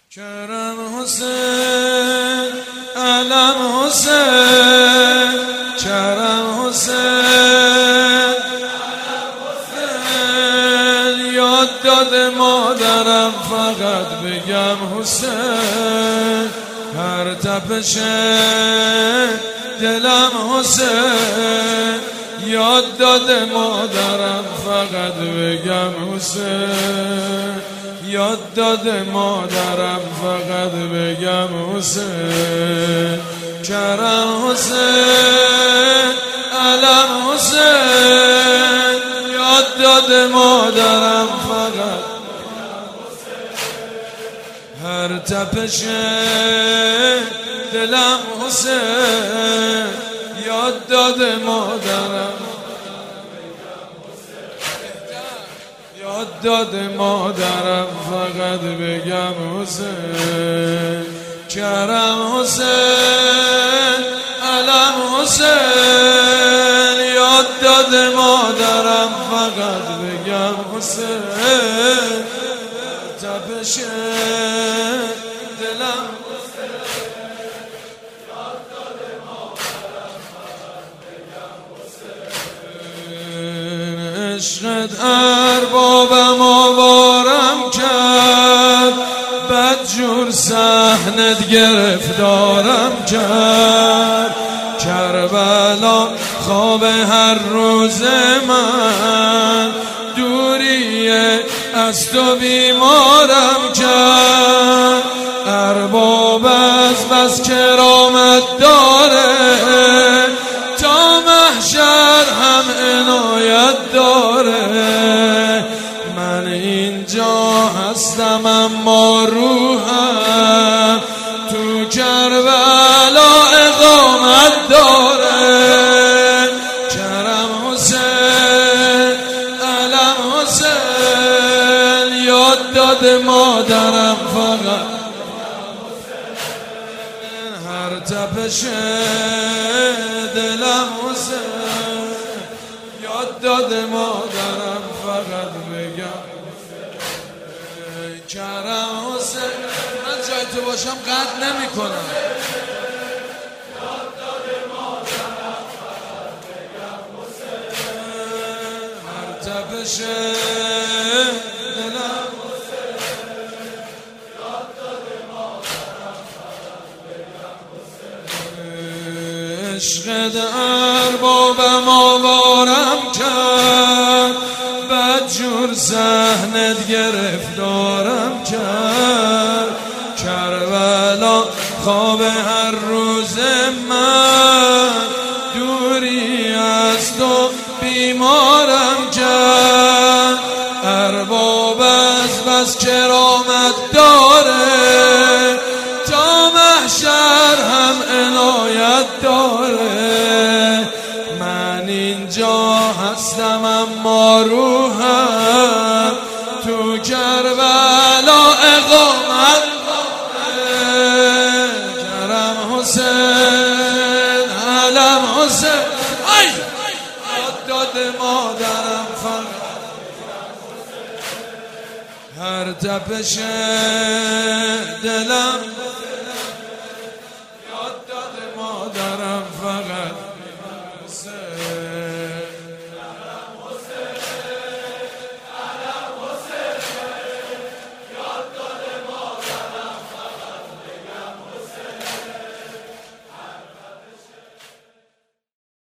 کرم حسین، علم حسین، کرم حسین، یاد داده مادرم فقط بگم حسین، هر تپش دلم حسین، یاد داده مادرم فقط بگم حسین، یاد داده مادرم فقط بگم حسین، کرم حسین، علم حسین، یاد داده مادرم فقط هر تپش دلم حسین، یاد داده مادرم، یاد داده مادرم فقط بگم حسین، کرم حسین، علم حسین، یاد داده مادرم فقط بگم حسین، تپش دلم عشقت اربابم آوارم کرد، بدجور صحنت گرفتارم کرد، کربلا خواب هر روز من، دوری از تو بیمارم کرد، ارباب از بس کرامت داره، تا محشر هم عنایت داره، من اینجا هستم اما روحم تو کربلا اقامت داره، کرم حسین، علم حسین، یاد داده مادرم فقط هر تپش دلم حسین، یاد داده مادرم فقط بگم کرم حسین، من جای تو باشم قطع نمی کنم، یاد داده مادرم فقط بگم حسین، هر تپش دلم حسین، یاد داده مادرم فقط بگم حسین، عشقت اربابم آوارم کرد، بدجور صحنت گرفتارم کرد، کربلا خواب هر روز من، دوری از تو بیمارم کرد، ارباب از بس کرامت داره، تا محشر هم عنایت داره، من اینجا هستم اما روحم تو کربلا اقامت داره، کرم حسین، علم حسین، یاد داده مادرم فقط هر تپش دلم